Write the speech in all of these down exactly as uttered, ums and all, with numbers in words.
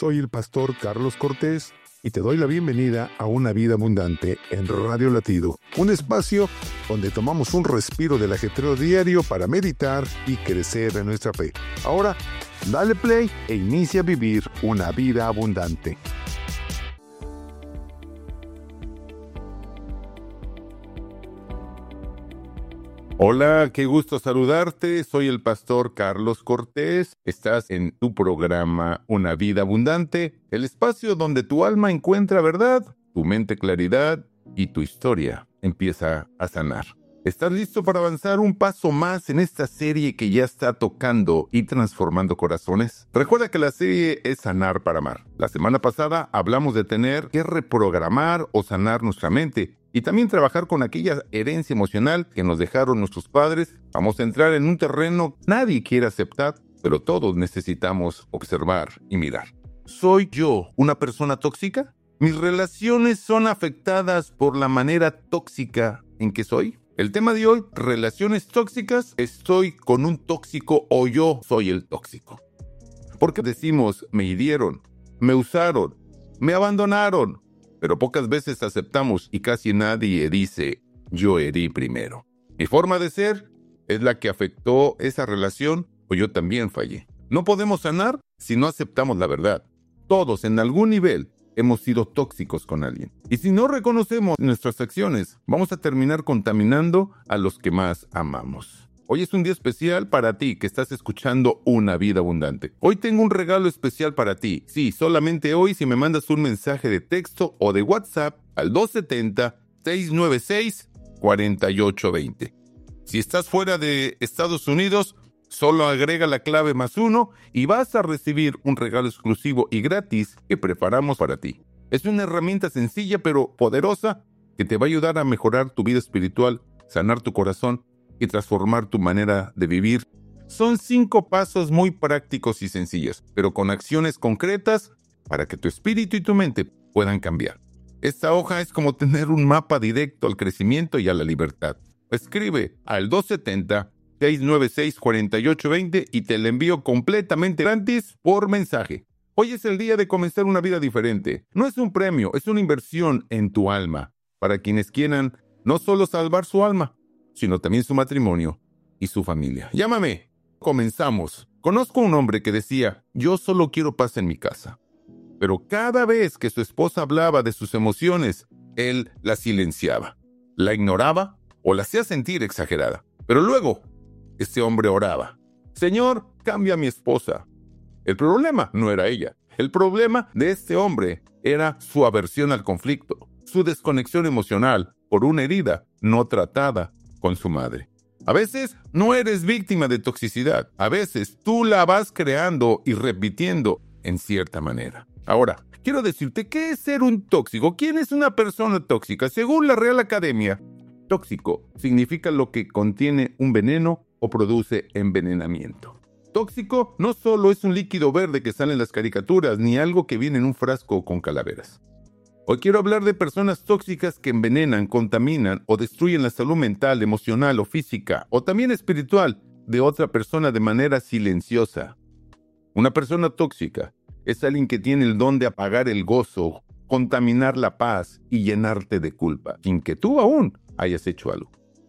Soy el pastor Carlos Cortés y te doy la bienvenida a Una Vida Abundante en Radio Latido, un espacio donde tomamos un respiro del ajetreo diario para meditar y crecer en nuestra fe. Ahora, dale play e inicia a vivir una vida abundante. Hola, qué gusto saludarte. Soy el pastor Carlos Cortés. Estás en tu programa Una Vida Abundante, el espacio donde tu alma encuentra verdad, tu mente claridad y tu historia empieza a sanar. ¿Estás listo para avanzar un paso más en esta serie que ya está tocando y transformando corazones? Recuerda que la serie es Sanar para Amar. La semana pasada hablamos de tener que reprogramar o sanar nuestra mente y también trabajar con aquella herencia emocional que nos dejaron nuestros padres. Vamos a entrar en un terreno que nadie quiere aceptar, pero todos necesitamos observar y mirar. ¿Soy yo una persona tóxica? ¿Mis relaciones son afectadas por la manera tóxica en que soy? El tema de hoy, relaciones tóxicas, ¿estoy con un tóxico o yo soy el tóxico? Porque decimos, me hirieron, me usaron, me abandonaron, pero pocas veces aceptamos y casi nadie dice, yo herí primero. Mi forma de ser es la que afectó esa relación o yo también fallé. No podemos sanar si no aceptamos la verdad. Todos en algún nivel hemos sido tóxicos con alguien. Y si no reconocemos nuestras acciones, vamos a terminar contaminando a los que más amamos. Hoy es un día especial para ti que estás escuchando Una Vida Abundante. Hoy tengo un regalo especial para ti. Sí, solamente hoy si me mandas un mensaje de texto o de WhatsApp al dos siete cero, seis nueve seis, cuatro ocho dos cero. Si estás fuera de Estados Unidos, solo agrega la clave más uno y vas a recibir un regalo exclusivo y gratis que preparamos para ti. Es una herramienta sencilla pero poderosa que te va a ayudar a mejorar tu vida espiritual, sanar tu corazón y transformar tu manera de vivir. Son cinco pasos muy prácticos y sencillos, pero con acciones concretas para que tu espíritu y tu mente puedan cambiar. Esta hoja es como tener un mapa directo al crecimiento y a la libertad. Escribe al dos siete cero, seis nueve seis, cuatro ocho dos cero y te la envío completamente gratis por mensaje. Hoy es el día de comenzar una vida diferente. No es un premio, es una inversión en tu alma, para quienes quieran no solo salvar su alma, sino también su matrimonio y su familia. Llámame. Comenzamos. Conozco un hombre que decía, yo solo quiero paz en mi casa. Pero cada vez que su esposa hablaba de sus emociones, él la silenciaba, la ignoraba o la hacía sentir exagerada. Pero luego, este hombre oraba, Señor, cambia a mi esposa. El problema no era ella. El problema de este hombre era su aversión al conflicto, su desconexión emocional por una herida no tratada con su madre. A veces no eres víctima de toxicidad. A veces tú la vas creando y repitiendo en cierta manera. Ahora, quiero decirte, ¿qué es ser un tóxico? ¿Quién es una persona tóxica? Según la Real Academia, tóxico significa lo que contiene un veneno o produce envenenamiento. Tóxico no solo es un líquido verde que sale en las caricaturas, ni algo que viene en un frasco con calaveras. Hoy quiero hablar de personas tóxicas que envenenan, contaminan o destruyen la salud mental, emocional o física, o también espiritual, de otra persona de manera silenciosa. Una persona tóxica es alguien que tiene el don de apagar el gozo, contaminar la paz y llenarte de culpa, sin que tú aún hayas hecho algo.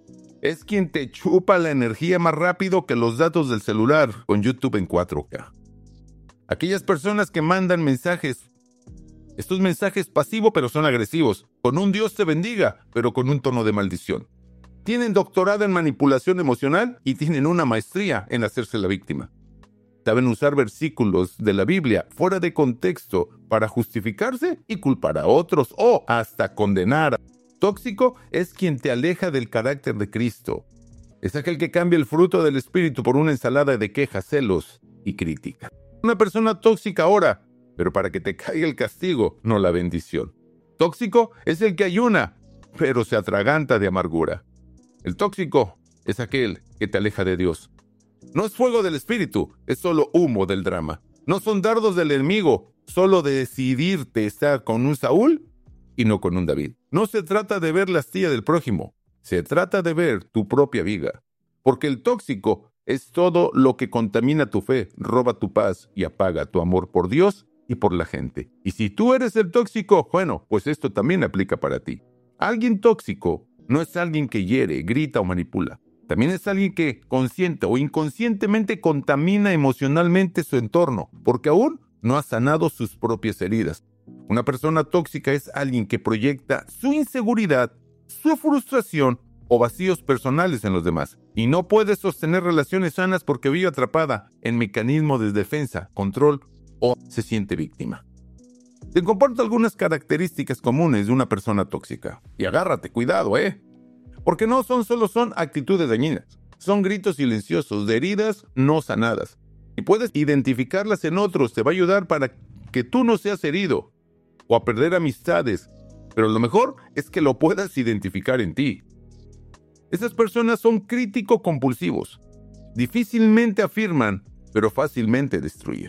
Es quien te chupa la energía más rápido que los datos del celular con YouTube en cuatro K. Aquellas personas que mandan mensajes, estos mensajes pasivos pero son agresivos, con un Dios te bendiga, pero con un tono de maldición. Tienen doctorado en manipulación emocional y tienen una maestría en hacerse la víctima. Saben usar versículos de la Biblia fuera de contexto para justificarse y culpar a otros o hasta condenar. Tóxico es quien te aleja del carácter de Cristo. Es aquel que cambia el fruto del Espíritu por una ensalada de quejas, celos y crítica. Una persona tóxica ora, pero para que te caiga el castigo, no la bendición. Tóxico es el que ayuna, pero se atraganta de amargura. El tóxico es aquel que te aleja de Dios. No es fuego del espíritu, es solo humo del drama. No son dardos del enemigo, solo de decidirte estar con un Saúl y no con un David. No se trata de ver la astilla del prójimo, se trata de ver tu propia viga. Porque el tóxico es todo lo que contamina tu fe, roba tu paz y apaga tu amor por Dios y por la gente. Y si tú eres el tóxico, bueno, pues esto también aplica para ti. Alguien tóxico no es alguien que hiere, grita o manipula. También es alguien que consciente o inconscientemente contamina emocionalmente su entorno, porque aún no ha sanado sus propias heridas. Una persona tóxica es alguien que proyecta su inseguridad, su frustración o vacíos personales en los demás, y no puede sostener relaciones sanas porque vive atrapada en mecanismos de defensa, control o se siente víctima. Te comparto algunas características comunes de una persona tóxica. Y agárrate, cuidado, ¿eh? Porque no son solo son actitudes dañinas, son gritos silenciosos de heridas no sanadas. Y puedes identificarlas en otros, te va a ayudar para que tú no seas herido o a perder amistades, pero lo mejor es que lo puedas identificar en ti. Esas personas son crítico-compulsivos, difícilmente afirman, pero fácilmente destruyen.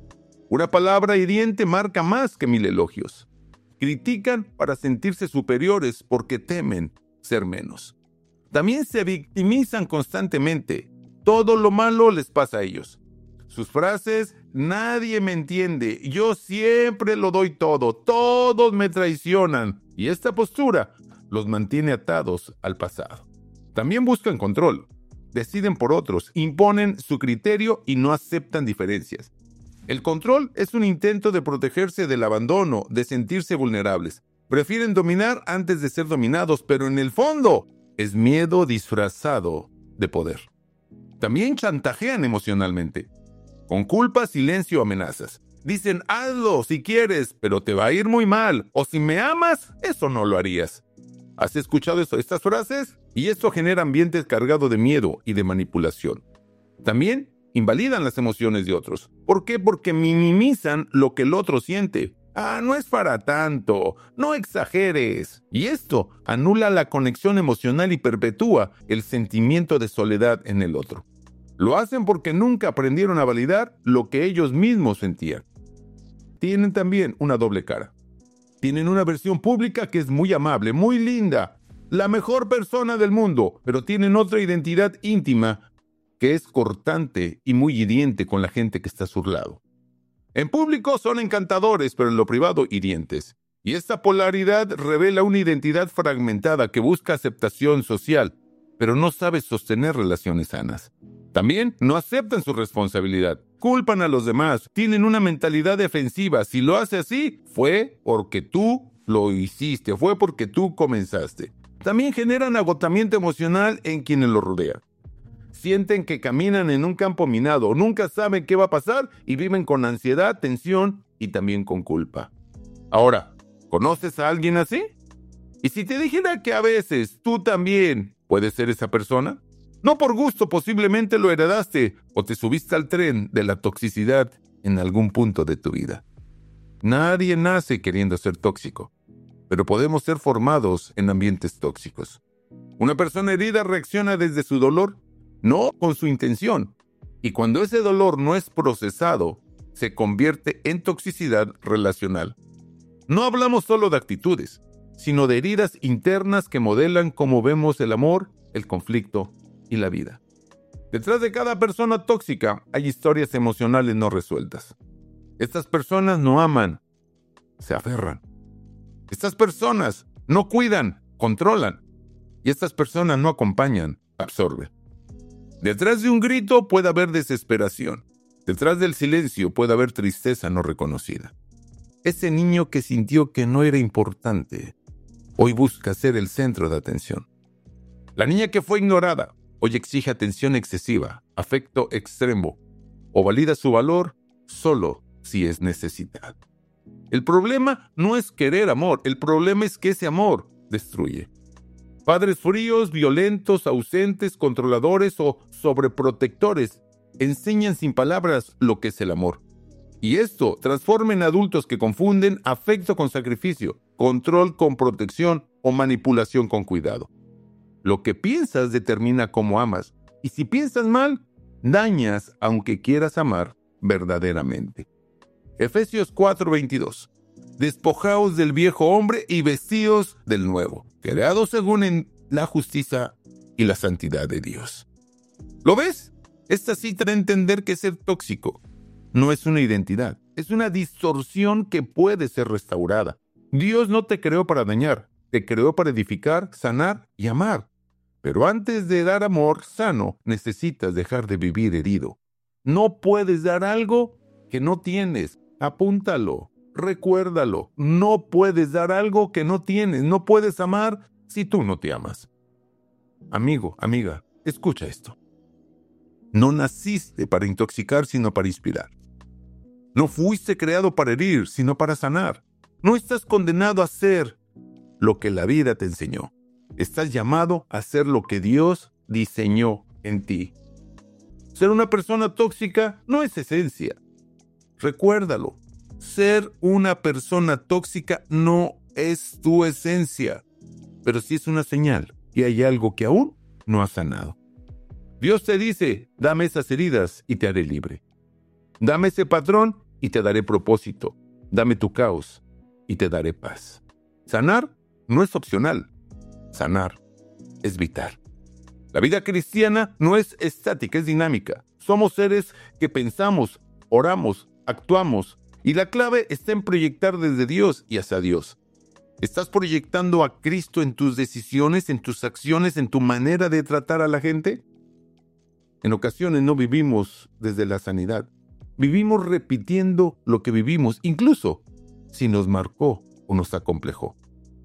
Una palabra hiriente marca más que mil elogios. Critican para sentirse superiores porque temen ser menos. También se victimizan constantemente. Todo lo malo les pasa a ellos. Sus frases, nadie me entiende, yo siempre lo doy todo, todos me traicionan. Y esta postura los mantiene atados al pasado. También buscan control, deciden por otros, imponen su criterio y no aceptan diferencias. El control es un intento de protegerse del abandono, de sentirse vulnerables. Prefieren dominar antes de ser dominados, pero en el fondo es miedo disfrazado de poder. También chantajean emocionalmente. Con culpa, silencio, amenazas. Dicen, hazlo si quieres, pero te va a ir muy mal. O si me amas, eso no lo harías. ¿Has escuchado eso, estas frases? Y esto genera ambientes cargados de miedo y de manipulación. También invalidan las emociones de otros. ¿Por qué? Porque minimizan lo que el otro siente. Ah, no es para tanto, no exageres. Y esto anula la conexión emocional y perpetúa el sentimiento de soledad en el otro. Lo hacen porque nunca aprendieron a validar lo que ellos mismos sentían. Tienen también una doble cara. Tienen una versión pública que es muy amable, muy linda, la mejor persona del mundo, pero tienen otra identidad íntima que es cortante y muy hiriente con la gente que está a su lado. En público son encantadores, pero en lo privado hirientes. Y esta polaridad revela una identidad fragmentada que busca aceptación social, pero no sabe sostener relaciones sanas. También no aceptan su responsabilidad, culpan a los demás, tienen una mentalidad defensiva. Si lo hace así, fue porque tú lo hiciste, fue porque tú comenzaste. También generan agotamiento emocional en quienes lo rodean. Sienten que caminan en un campo minado, nunca saben qué va a pasar y viven con ansiedad, tensión y también con culpa. Ahora, ¿conoces a alguien así? Y si te dijera que a veces tú también puedes ser esa persona, no por gusto, posiblemente lo heredaste o te subiste al tren de la toxicidad en algún punto de tu vida. Nadie nace queriendo ser tóxico, pero podemos ser formados en ambientes tóxicos. Una persona herida reacciona desde su dolor, no con su intención, y cuando ese dolor no es procesado, se convierte en toxicidad relacional. No hablamos solo de actitudes, sino de heridas internas que modelan cómo vemos el amor, el conflicto y la vida. Detrás de cada persona tóxica hay historias emocionales no resueltas. Estas personas no aman, se aferran. Estas personas no cuidan, controlan. Y estas personas no acompañan, absorben. Detrás de un grito puede haber desesperación. Detrás del silencio puede haber tristeza no reconocida. Ese niño que sintió que no era importante, hoy busca ser el centro de atención. La niña que fue ignorada, hoy exige atención excesiva, afecto extremo, o valida su valor solo si es necesitado. El problema no es querer amor, el problema es que ese amor destruye. Padres fríos, violentos, ausentes, controladores o sobreprotectores enseñan sin palabras lo que es el amor. Y esto transforma en adultos que confunden afecto con sacrificio, control con protección o manipulación con cuidado. Lo que piensas determina cómo amas, y si piensas mal, dañas aunque quieras amar verdaderamente. Efesios cuatro veintidós. Despojaos del viejo hombre y vestíos del nuevo, creados según en la justicia y la santidad de Dios. ¿Lo ves? Esta cita da a entender que ser tóxico no es una identidad. Es una distorsión que puede ser restaurada. Dios no te creó para dañar. Te creó para edificar, sanar y amar. Pero antes de dar amor sano, necesitas dejar de vivir herido. No puedes dar algo que no tienes. Apúntalo, recuérdalo. No puedes dar algo que no tienes. No puedes amar si tú no te amas. Amigo, amiga, escucha esto. No naciste para intoxicar, sino para inspirar. No fuiste creado para herir, sino para sanar. No estás condenado a ser lo que la vida te enseñó. Estás llamado a ser lo que Dios diseñó en ti. Ser una persona tóxica no es esencia. Recuérdalo. Ser una persona tóxica no es tu esencia, pero sí es una señal y hay algo que aún no has sanado. Dios te dice, dame esas heridas y te haré libre. Dame ese patrón y te daré propósito. Dame tu caos y te daré paz. Sanar no es opcional. Sanar es vital. La vida cristiana no es estática, es dinámica. Somos seres que pensamos, oramos, actuamos, y la clave está en proyectar desde Dios y hacia Dios. ¿Estás proyectando a Cristo en tus decisiones, en tus acciones, en tu manera de tratar a la gente? En ocasiones no vivimos desde la sanidad. Vivimos repitiendo lo que vivimos, incluso si nos marcó o nos acomplejó.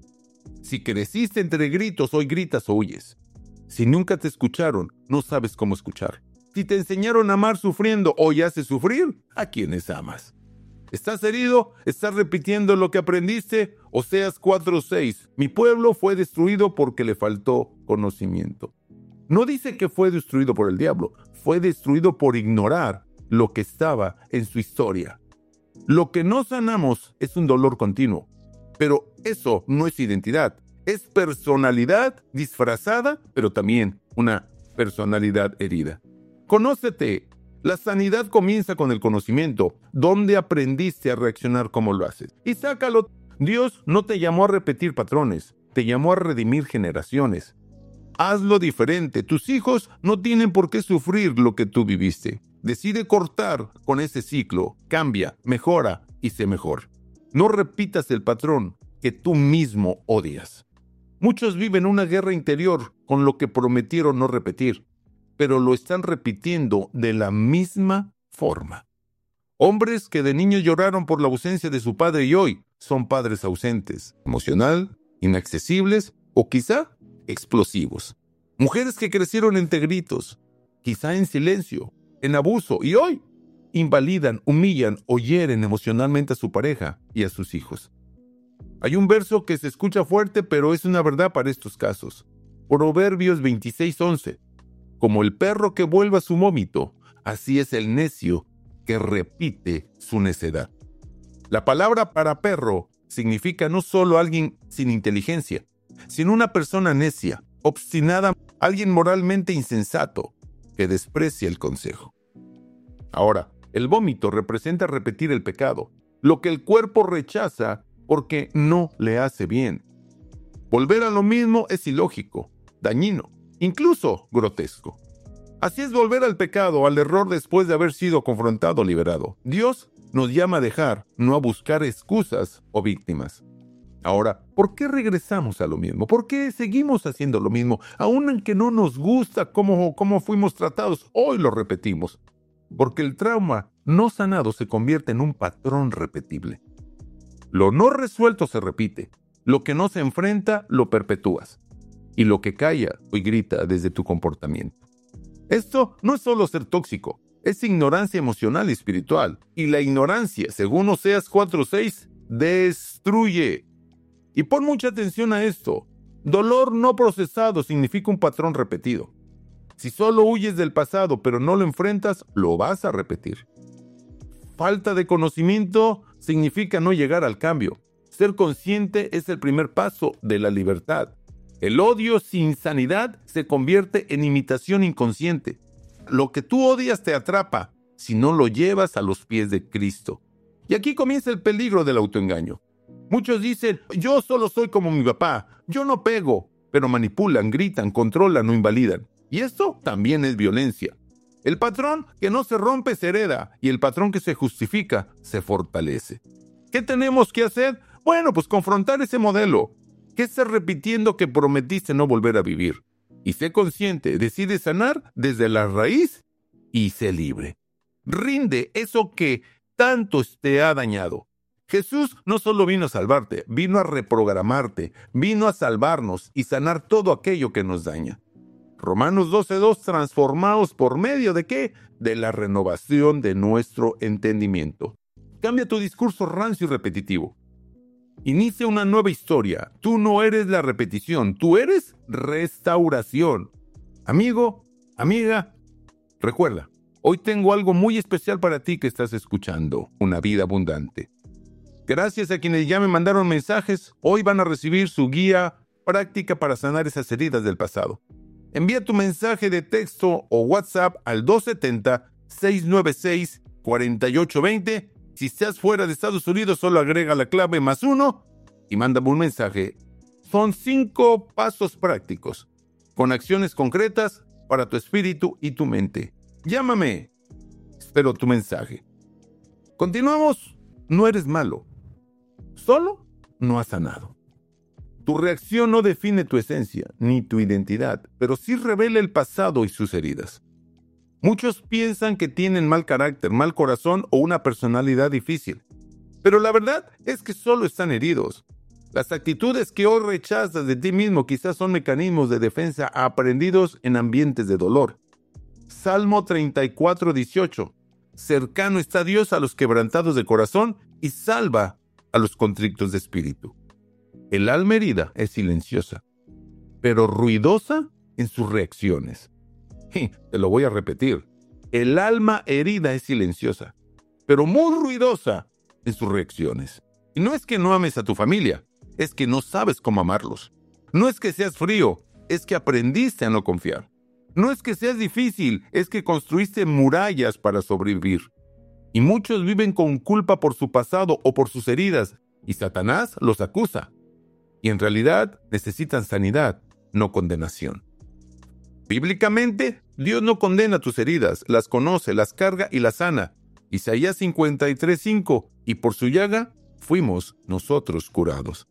Si creciste entre gritos, hoy gritas o huyes. Si nunca te escucharon, no sabes cómo escuchar. Si te enseñaron a amar sufriendo, hoy haces sufrir a quienes amas. ¿Estás herido? ¿Estás repitiendo lo que aprendiste? Oseas cuatro seis. Mi pueblo fue destruido porque le faltó conocimiento. No dice que fue destruido por el diablo. Fue destruido por ignorar lo que estaba en su historia. Lo que no sanamos es un dolor continuo. Pero eso no es identidad. Es personalidad disfrazada, pero también una personalidad herida. Conócete. La sanidad comienza con el conocimiento. ¿Dónde aprendiste a reaccionar como lo haces? Y sácalo. Dios no te llamó a repetir patrones. Te llamó a redimir generaciones. Hazlo diferente. Tus hijos no tienen por qué sufrir lo que tú viviste. Decide cortar con ese ciclo. Cambia, mejora y sé mejor. No repitas el patrón que tú mismo odias. Muchos viven una guerra interior con lo que prometieron no repetir, pero lo están repitiendo de la misma forma. Hombres que de niños lloraron por la ausencia de su padre y hoy son padres ausentes, emocional, inaccesibles o quizá explosivos. Mujeres que crecieron entre gritos, quizá en silencio, en abuso y hoy invalidan, humillan o hieren emocionalmente a su pareja y a sus hijos. Hay un verso que se escucha fuerte, pero es una verdad para estos casos. Proverbios veintiséis once. Como el perro que vuelve a su vómito, así es el necio que repite su necedad. La palabra para perro significa no solo alguien sin inteligencia, sino una persona necia, obstinada, alguien moralmente insensato, que desprecia el consejo. Ahora, el vómito representa repetir el pecado, lo que el cuerpo rechaza porque no le hace bien. Volver a lo mismo es ilógico, dañino, incluso grotesco. Así es volver al pecado, al error después de haber sido confrontado o liberado. Dios nos llama a dejar, no a buscar excusas o víctimas. Ahora, ¿por qué regresamos a lo mismo? ¿Por qué seguimos haciendo lo mismo? Aun aunque no nos gusta cómo, cómo fuimos tratados, hoy lo repetimos. Porque el trauma no sanado se convierte en un patrón repetible. Lo no resuelto se repite. Lo que no se enfrenta, lo perpetúas. Y lo que calla y grita desde tu comportamiento. Esto no es solo ser tóxico, es ignorancia emocional y espiritual. Y la ignorancia, según Oseas cuatro seis, destruye. Y pon mucha atención a esto. Dolor no procesado significa un patrón repetido. Si solo huyes del pasado pero no lo enfrentas, lo vas a repetir. Falta de conocimiento significa no llegar al cambio. Ser consciente es el primer paso de la libertad. El odio sin sanidad se convierte en imitación inconsciente. Lo que tú odias te atrapa si no lo llevas a los pies de Cristo. Y aquí comienza el peligro del autoengaño. Muchos dicen, yo solo soy como mi papá, yo no pego, pero manipulan, gritan, controlan o invalidan. Y esto también es violencia. El patrón que no se rompe se hereda y el patrón que se justifica se fortalece. ¿Qué tenemos que hacer? Bueno, pues confrontar ese modelo. ¿Qué estás repitiendo que prometiste no volver a vivir? Y sé consciente, decide sanar desde la raíz y sé libre. Rinde eso que tanto te ha dañado. Jesús no solo vino a salvarte, vino a reprogramarte, vino a salvarnos y sanar todo aquello que nos daña. Romanos doce dos, transformados por medio de ¿qué? De la renovación de nuestro entendimiento. Cambia tu discurso rancio y repetitivo. Inicia una nueva historia. Tú no eres la repetición, tú eres restauración. Amigo, amiga, recuerda, hoy tengo algo muy especial para ti que estás escuchando, Una Vida Abundante. Gracias a quienes ya me mandaron mensajes, hoy van a recibir su guía práctica para sanar esas heridas del pasado. Envía tu mensaje de texto o WhatsApp al dos siete cero, seis nueve seis, cuatro ocho dos cero. Si estás fuera de Estados Unidos, solo agrega la clave más uno y mándame un mensaje. Son cinco pasos prácticos, con acciones concretas para tu espíritu y tu mente. Llámame. Espero tu mensaje. Continuamos. No eres malo. Solo no has sanado. Tu reacción no define tu esencia ni tu identidad, pero sí revela el pasado y sus heridas. Muchos piensan que tienen mal carácter, mal corazón o una personalidad difícil. Pero la verdad es que solo están heridos. Las actitudes que hoy rechazas de ti mismo quizás son mecanismos de defensa aprendidos en ambientes de dolor. Salmo treinta y cuatro, dieciocho. Cercano está Dios a los quebrantados de corazón y salva a los contritos de espíritu. El alma herida es silenciosa, pero ruidosa en sus reacciones. Te lo voy a repetir. El alma herida es silenciosa, pero muy ruidosa en sus reacciones. Y no es que no ames a tu familia, es que no sabes cómo amarlos. No es que seas frío, es que aprendiste a no confiar. No es que seas difícil, es que construiste murallas para sobrevivir. Y muchos viven con culpa por su pasado o por sus heridas, y Satanás los acusa. Y en realidad necesitan sanidad, no condenación. Bíblicamente, Dios no condena tus heridas, las conoce, las carga y las sana. Isaías cincuenta y tres, cinco. Y por su llaga fuimos nosotros curados.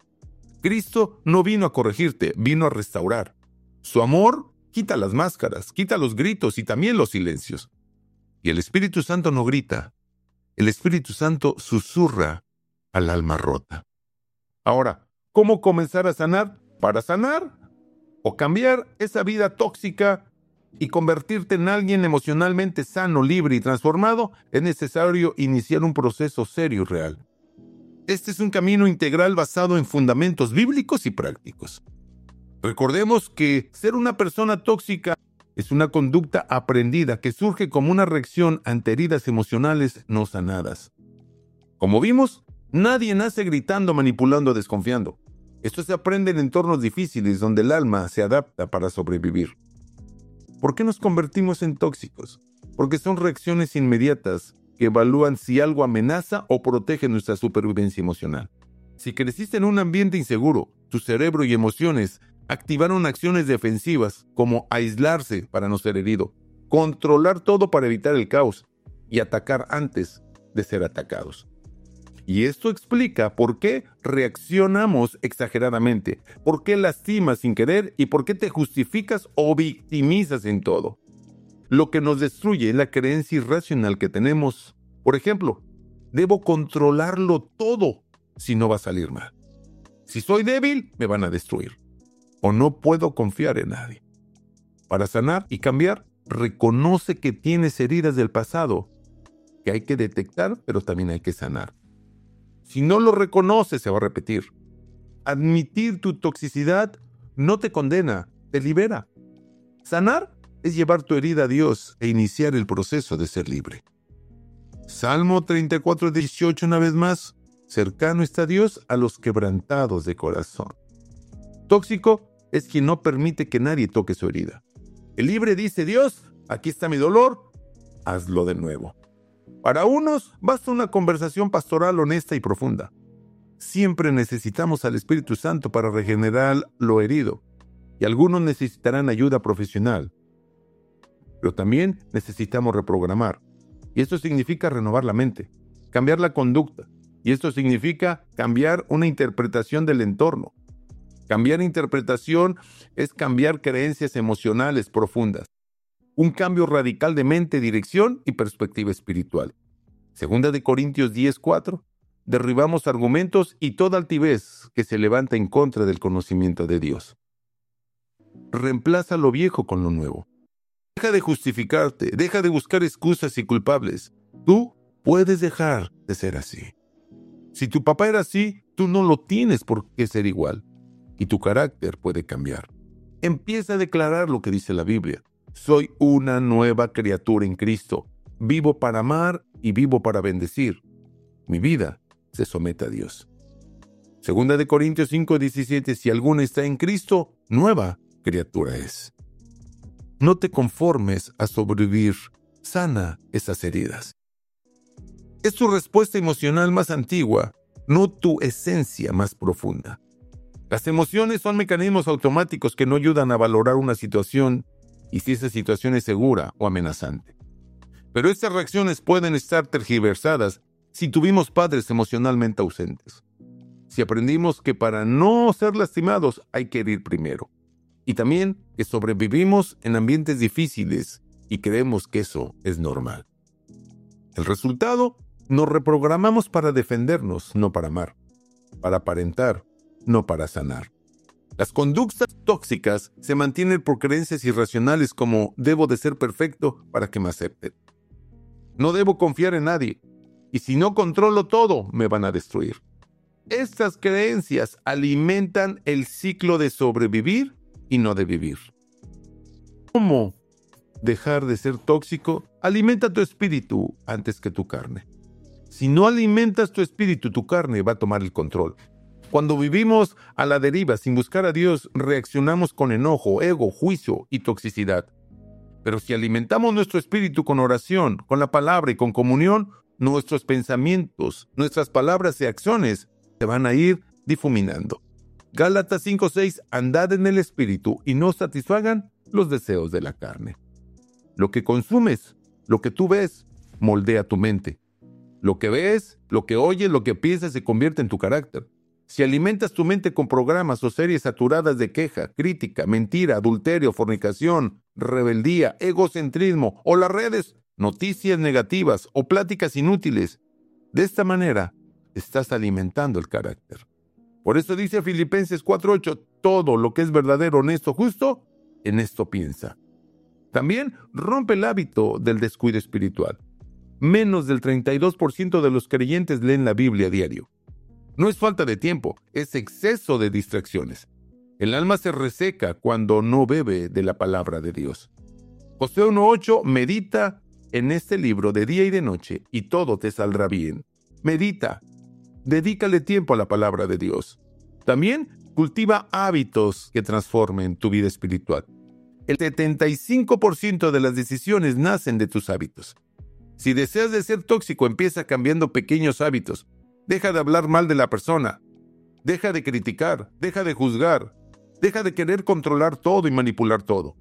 Cristo no vino a corregirte, vino a restaurar. Su amor quita las máscaras, quita los gritos y también los silencios. Y el Espíritu Santo no grita. El Espíritu Santo susurra al alma rota. Ahora, ¿cómo comenzar a sanar? Para sanar o cambiar esa vida tóxica y convertirte en alguien emocionalmente sano, libre y transformado, es necesario iniciar un proceso serio y real. Este es un camino integral basado en fundamentos bíblicos y prácticos. Recordemos que ser una persona tóxica es una conducta aprendida que surge como una reacción ante heridas emocionales no sanadas. Como vimos, nadie nace gritando, manipulando, desconfiando. Esto se aprende en entornos difíciles donde el alma se adapta para sobrevivir. ¿Por qué nos convertimos en tóxicos? Porque son reacciones inmediatas que evalúan si algo amenaza o protege nuestra supervivencia emocional. Si creciste en un ambiente inseguro, tu cerebro y emociones activaron acciones defensivas como aislarse para no ser herido, controlar todo para evitar el caos y atacar antes de ser atacados. Y esto explica por qué reaccionamos exageradamente, por qué lastimas sin querer y por qué te justificas o victimizas en todo. Lo que nos destruye es la creencia irracional que tenemos. Por ejemplo, debo controlarlo todo si no va a salir mal. Si soy débil, me van a destruir. O no puedo confiar en nadie. Para sanar y cambiar, reconoce que tienes heridas del pasado que hay que detectar, pero también hay que sanar. Si no lo reconoces, se va a repetir. Admitir tu toxicidad no te condena, te libera. Sanar es llevar tu herida a Dios e iniciar el proceso de ser libre. Salmo treinta y cuatro, dieciocho, una vez más. Cercano está Dios a los quebrantados de corazón. Tóxico es quien no permite que nadie toque su herida. El libre dice: Dios, aquí está mi dolor, hazlo de nuevo. Para unos, basta una conversación pastoral honesta y profunda. Siempre necesitamos al Espíritu Santo para regenerar lo herido, y algunos necesitarán ayuda profesional. pero también necesitamos reprogramar. Y esto significa renovar la mente, cambiar la conducta. Y esto significa cambiar una interpretación del entorno. Cambiar interpretación es cambiar creencias emocionales profundas. Un cambio radical de mente, dirección y perspectiva espiritual. Segunda de Corintios diez cuatro. Derribamos argumentos y toda altivez que se levanta en contra del conocimiento de Dios. Reemplaza lo viejo con lo nuevo. Deja de justificarte, deja de buscar excusas y culpables. Tú puedes dejar de ser así. Si tu papá era así, tú no lo tienes por qué ser igual. Y tu carácter puede cambiar. Empieza a declarar lo que dice la Biblia. Soy una nueva criatura en Cristo. Vivo para amar y vivo para bendecir. Mi vida se somete a Dios. Segunda de Corintios cinco diecisiete. Si alguno está en Cristo, nueva criatura es. No te conformes a sobrevivir. Sana esas heridas. Es tu respuesta emocional más antigua, no tu esencia más profunda. Las emociones son mecanismos automáticos que no ayudan a valorar una situación y si esa situación es segura o amenazante. Pero estas reacciones pueden estar tergiversadas si tuvimos padres emocionalmente ausentes. Si aprendimos que para no ser lastimados hay que herir primero. Y también que sobrevivimos en ambientes difíciles y creemos que eso es normal. El resultado, nos reprogramamos para defendernos, no para amar. Para aparentar, no para sanar. Las conductas tóxicas se mantienen por creencias irracionales como debo de ser perfecto para que me acepten. No debo confiar en nadie. Y si no controlo todo, me van a destruir. Estas creencias alimentan el ciclo de sobrevivir y no de vivir. ¿Cómo dejar de ser tóxico? Alimenta tu espíritu antes que tu carne. Si no alimentas tu espíritu, tu carne va a tomar el control. Cuando vivimos a la deriva sin buscar a Dios, reaccionamos con enojo, ego, juicio y toxicidad. Pero si alimentamos nuestro espíritu con oración, con la palabra y con comunión, nuestros pensamientos, nuestras palabras y acciones se van a ir difuminando. Gálatas cinco seis. Andad en el espíritu y no satisfagan los deseos de la carne. Lo que consumes, lo que tú ves, moldea tu mente. Lo que ves, lo que oyes, lo que piensas se convierte en tu carácter. Si alimentas tu mente con programas o series saturadas de queja, crítica, mentira, adulterio, fornicación, rebeldía, egocentrismo o las redes, noticias negativas o pláticas inútiles, de esta manera estás alimentando el carácter. Por eso dice Filipenses cuatro ocho, todo lo que es verdadero, honesto, justo, en esto piensa. También rompe el hábito del descuido espiritual. Menos del treinta y dos por ciento de los creyentes leen la Biblia a diario. No es falta de tiempo, es exceso de distracciones. El alma se reseca cuando no bebe de la palabra de Dios. Josué uno ocho, medita en este libro de día y de noche y todo te saldrá bien. Medita, dedícale tiempo a la palabra de Dios. También cultiva hábitos que transformen tu vida espiritual. El setenta y cinco por ciento de las decisiones nacen de tus hábitos. Si deseas de ser tóxico, empieza cambiando pequeños hábitos. Deja de hablar mal de la persona. Deja de criticar. Deja de juzgar. Deja de querer controlar todo y manipular todo.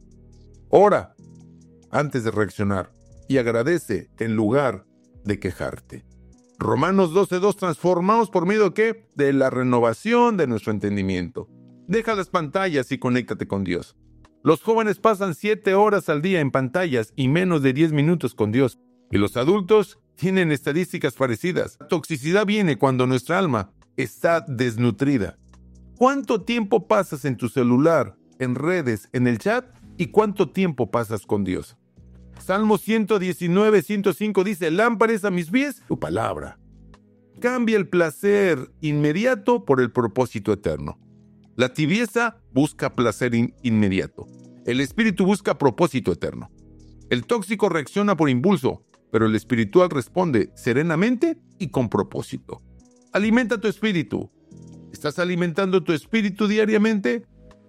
Ora antes de reaccionar y agradece en lugar de quejarte. Romanos doce dos, transformaos por medio de ¿qué? De la renovación de nuestro entendimiento. Deja las pantallas y conéctate con Dios. Los jóvenes pasan siete horas al día en pantallas y menos de diez minutos con Dios. Y los adultos tienen estadísticas parecidas. La toxicidad viene cuando nuestra alma está desnutrida. ¿Cuánto tiempo pasas en tu celular, en redes, en el chat? ¿Y cuánto tiempo pasas con Dios? Salmo ciento diecinueve, ciento cinco dice, lámpara es a mis pies tu palabra. Cambia el placer inmediato por el propósito eterno. La tibieza busca placer in- inmediato. El espíritu busca propósito eterno. El tóxico reacciona por impulso, pero el espiritual responde serenamente y con propósito. Alimenta tu espíritu. ¿Estás alimentando tu espíritu diariamente?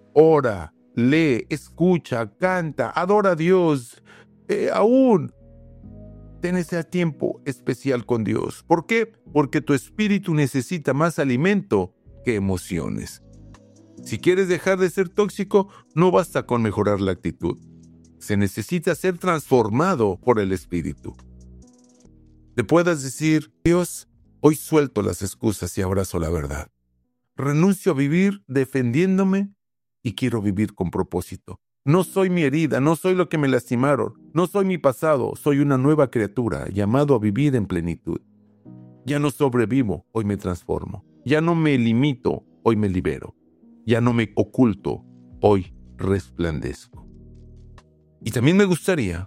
Ora, lee, escucha, canta, adora a Dios. Eh, aún, ten ese tiempo especial con Dios. ¿Por qué? Porque tu espíritu necesita más alimento que emociones. Si quieres dejar de ser tóxico, no basta con mejorar la actitud. se necesita ser transformado por el Espíritu. Te puedas decir, Dios, hoy suelto las excusas y abrazo la verdad. Renuncio a vivir defendiéndome y quiero vivir con propósito. No soy mi herida, no soy lo que me lastimaron, no soy mi pasado, soy una nueva criatura llamado a vivir en plenitud. Ya no sobrevivo, hoy me transformo. Ya no me limito, hoy me libero. Ya no me oculto, hoy resplandezco. Y también me gustaría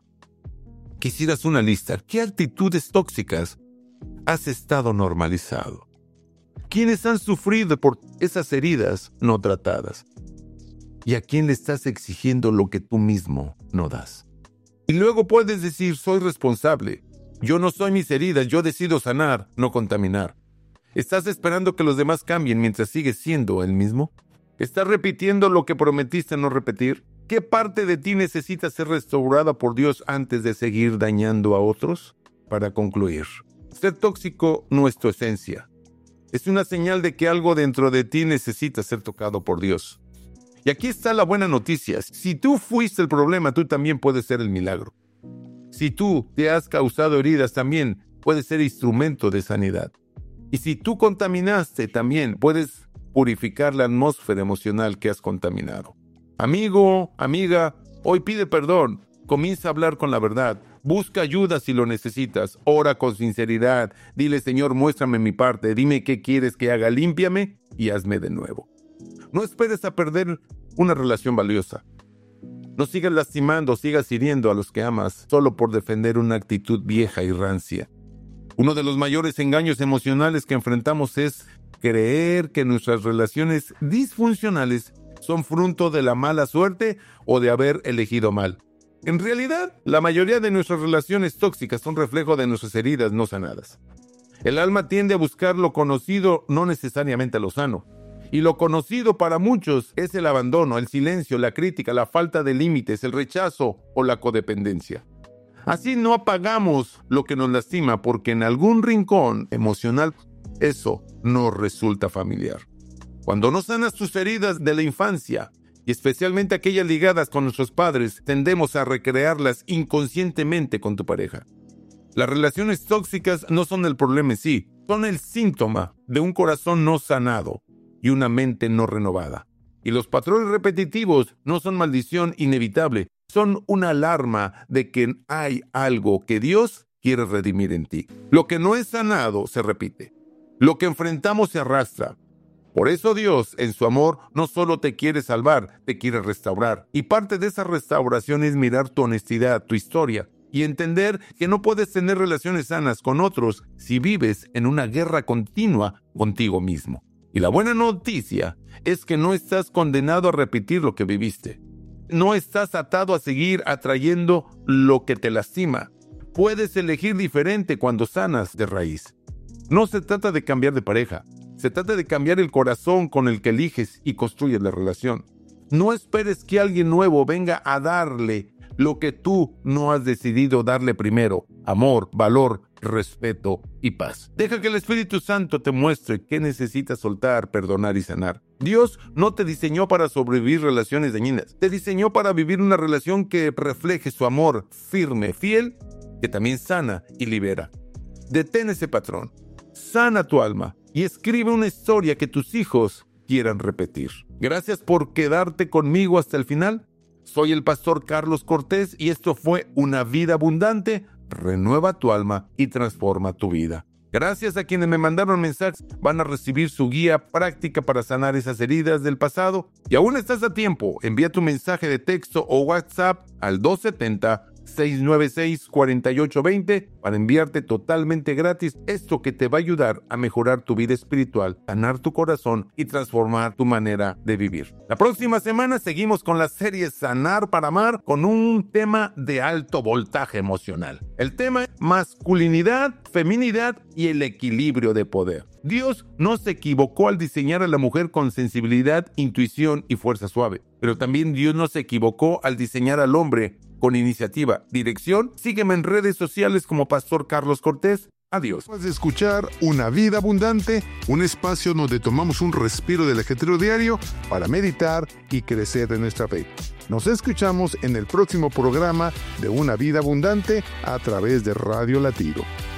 que hicieras una lista. ¿Qué actitudes tóxicas has estado normalizado? ¿Quiénes han sufrido por esas heridas no tratadas? ¿Y a quién le estás exigiendo lo que tú mismo no das? Y luego puedes decir, soy responsable. Yo no soy mis heridas, yo decido sanar, no contaminar. ¿Estás esperando que los demás cambien mientras sigues siendo el mismo? ¿Estás repitiendo lo que prometiste no repetir? ¿Qué parte de ti necesita ser restaurada por Dios antes de seguir dañando a otros? Para concluir, ser tóxico no es tu esencia. Es una señal de que algo dentro de ti necesita ser tocado por Dios. Y aquí está la buena noticia. Si tú fuiste el problema, tú también puedes ser el milagro. Si tú te has causado heridas, también puedes ser instrumento de sanidad. Y si tú contaminaste, también puedes purificar la atmósfera emocional que has contaminado. Amigo, amiga, hoy pide perdón. Comienza a hablar con la verdad. Busca ayuda si lo necesitas. Ora con sinceridad. Dile, Señor, muéstrame mi parte. Dime qué quieres que haga. Límpiame y hazme de nuevo. No esperes a perder una relación valiosa. No sigas lastimando, sigas hiriendo a los que amas solo por defender una actitud vieja y rancia. Uno de los mayores engaños emocionales que enfrentamos es creer que nuestras relaciones disfuncionales son fruto de la mala suerte o de haber elegido mal. En realidad, la mayoría de nuestras relaciones tóxicas son reflejo de nuestras heridas no sanadas. El alma tiende a buscar lo conocido, no necesariamente lo sano. Y lo conocido para muchos es el abandono, el silencio, la crítica, la falta de límites, el rechazo o la codependencia. Así no apagamos lo que nos lastima porque en algún rincón emocional eso nos resulta familiar. Cuando no sanas tus heridas de la infancia, y especialmente aquellas ligadas con nuestros padres, tendemos a recrearlas inconscientemente con tu pareja. Las relaciones tóxicas no son el problema en sí, son el síntoma de un corazón no sanado y una mente no renovada. Y los patrones repetitivos no son maldición inevitable, son una alarma de que hay algo que Dios quiere redimir en ti. Lo que no es sanado se repite. Lo que enfrentamos se arrastra. Por eso Dios, en su amor, no solo te quiere salvar, te quiere restaurar. Y parte de esa restauración es mirar tu honestidad, tu historia, y entender que no puedes tener relaciones sanas con otros si vives en una guerra continua contigo mismo. Y la buena noticia es que no estás condenado a repetir lo que viviste. No estás atado a seguir atrayendo lo que te lastima. Puedes elegir diferente cuando sanas de raíz. No se trata de cambiar de pareja. Se trata de cambiar el corazón con el que eliges y construyes la relación. No esperes que alguien nuevo venga a darle lo que tú no has decidido darle primero: amor, valor, respeto y paz. Deja que el Espíritu Santo te muestre qué necesitas soltar, perdonar y sanar. Dios no te diseñó para sobrevivir relaciones dañinas. Te diseñó para vivir una relación que refleje su amor firme, fiel, que también sana y libera. Detén ese patrón. Sana tu alma y escribe una historia que tus hijos quieran repetir. Gracias por quedarte conmigo hasta el final. Soy el pastor Carlos Cortés y esto fue Una Vida Abundante. Renueva tu alma y transforma tu vida. Gracias a quienes me mandaron mensajes. Van a recibir su guía práctica para sanar esas heridas del pasado. Y aún estás a tiempo. Envía tu mensaje de texto o WhatsApp al dos siete cero, seis nueve seis, cuatro ocho dos cero para enviarte totalmente gratis esto que te va a ayudar a mejorar tu vida espiritual, sanar tu corazón y transformar tu manera de vivir. La próxima semana seguimos con la serie Sanar para Amar con un tema de alto voltaje emocional. El tema es masculinidad, feminidad y el equilibrio de poder. Dios no se equivocó al diseñar a la mujer con sensibilidad, intuición y fuerza suave, pero también Dios no se equivocó al diseñar al hombre con iniciativa, dirección. Sígueme en redes sociales como Pastor Carlos Cortés. Adiós. Vas a escuchar Una Vida Abundante, un espacio donde tomamos un respiro del ajetreo diario para meditar y crecer en nuestra fe. Nos escuchamos en el próximo programa de Una Vida Abundante a través de Radio Latido.